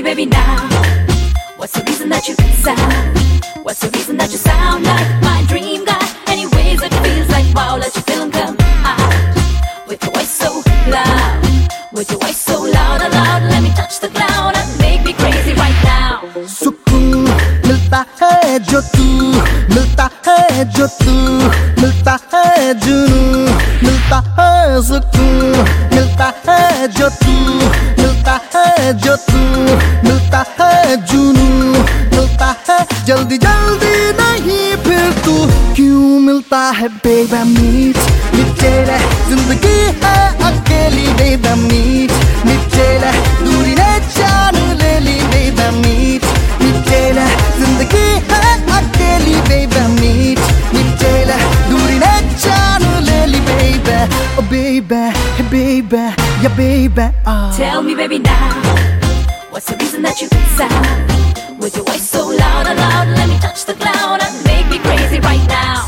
baby now. What's the reason that you sound? What's the reason that you sound like my dream guy? Anyways, it feels like wow, let your feeling come out. With your voice so loud, with your voice so loud, loud. Let me touch the cloud and make me crazy right now. सुकून मिलता है जो तू मिलता है जो तू मिलता है जुनून मिलता है सुकून मिलता है जो तू मिलता है जो तू मिलता है जुनून मिलता है जल्दी जल्दी नहीं फिर तू क्यों मिलता है बेबी मीट तेरे जिंदगी है अकेली बेबी मीट तेरे दूरी ने जान ले ली बेबी मीट तेरे जिंदगी है अकेली बेबी मीट तेरे दूरी ने जान ले ली baby oh baby hey baby yeah baby Tell me baby now, what's the reason that you sound? With your voice so loud, loud. Let me touch the cloud and make me crazy right now.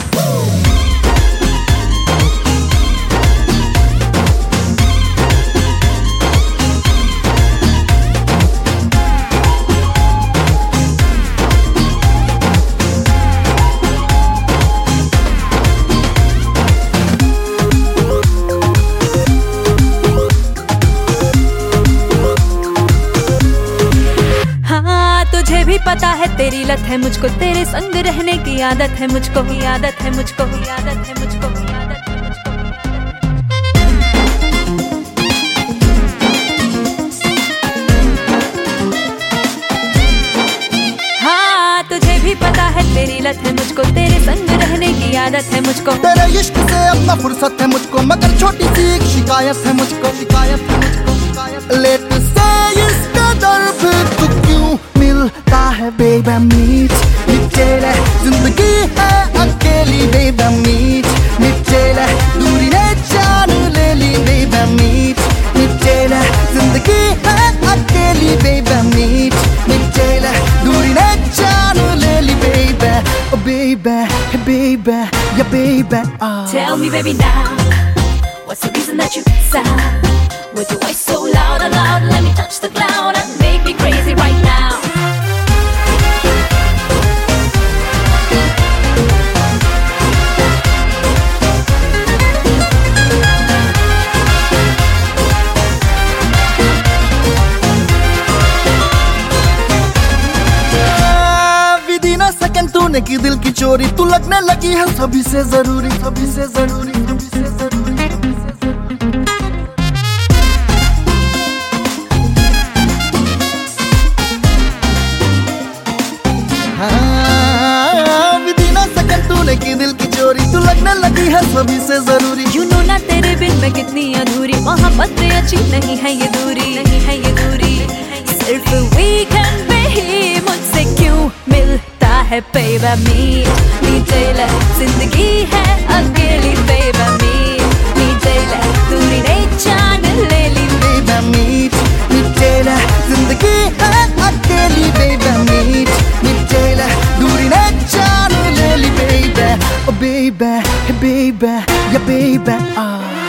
तुझे भी पता है तेरी लत है मुझको तेरे संग रहने की आदत है मुझको आदत है मुझको आदत है मुझको आदत है मुझको हाँ तुझे भी पता है तेरी लत है मुझको तेरे संग रहने की आदत है मुझको तेरे इश्क से अपना फुर्सत है मुझको मगर छोटी सी एक शिकायत है मुझको शिकायत लेट से इसका दर्द तू क्यों मिलता है बेबी मीट तेरे जिंदगी है अकेली बेबी मीट तेरे दूरी ने जान ले ली बेबी मीट तेरे जिंदगी है अकेली बेबी मीट तेरे दूरी ने जान ले ली baby oh baby hey baby yeah baby Tell me baby now, what's the reason that you sound? With your voice so loud, loud. Let me touch the cloud and make me crazy right now. तूने की दिल की चोरी तू लगने लगी है सभी से जरूरी सभी से जरूरी सभी से जरूरी हाँ विधि ना सकन तूने की दिल की चोरी तू लगने लगी है सभी से जरूरी You know ना तेरे बिन मैं कितनी अधूरी मोहब्बत में अच्छी नहीं है ये दूरी नहीं है ये दूरी सिर्फ वीकेंड में ही मुझसे क्यों मिलता है बेबी मीट तेरे जिंदगी है अकेली बेबी मीट तेरे दूरी ने जान ले ली बेबी मीट तेरे जिंदगी है अकेली बेबी मीट तेरे दूरी ने जान ले ली baby oh baby hey baby yeah baby